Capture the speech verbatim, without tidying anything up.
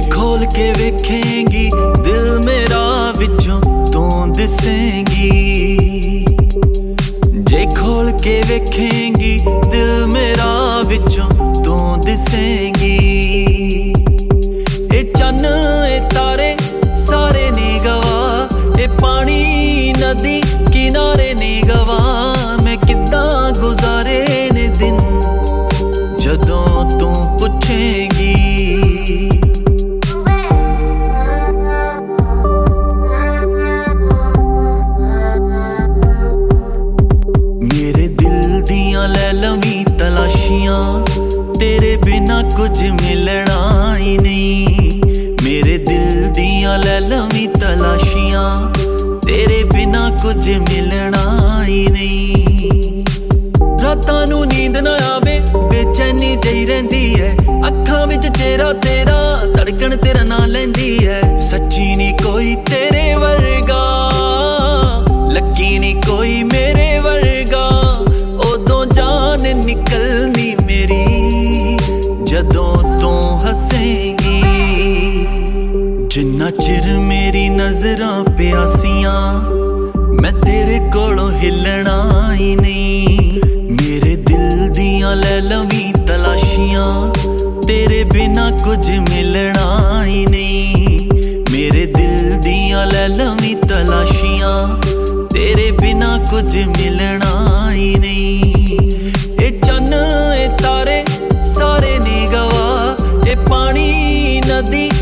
खोल के वेखेंगी दिल मेरा विचों तू दिसेंगी, जे खोल के वेखेंगी दिल मेरा विचों तू दिसेंगी। ए चन्न ए तारे सारे ने गवा, ए पानी नदी किनारे ने गवा, मैं किद्दां गुजारे ने दिन जदों तू पुछेंगी। मेरे दिल दियां लै लवीं तलाशियां, तेरे बिना कुछ मिलना ही नहीं। मेरे दिल दियां लै लवीं तलाशियां, तेरे बिना कुछ मिलना ही नहीं। रातां नूं नींद ना आवे बेचैनी जही रहिंदी है, अखां विच चेहरा तेरा धड़कन तेरा ना लैंदी है। सच्ची नी कोई तेरे वर्गा, लकी नी कोई मेरे वर्गा, उदों जान निकलनी मेरी जदों तू हसेंगी। जिन्ना चिर मेरी नजरां प्यासियां, मैं तेरे कोलों हिलना ही नहीं। मेरे दिल दियां लै लवीं तलाशियां, तेरे बिना कुछ मिलना ही नहीं। मेरे दिल दियां लै लवीं तलाशियां, तेरे बिना कुछ मिलना ही नहीं। ए चन्न ए तारे सारे ने गवा, ए पानी नदी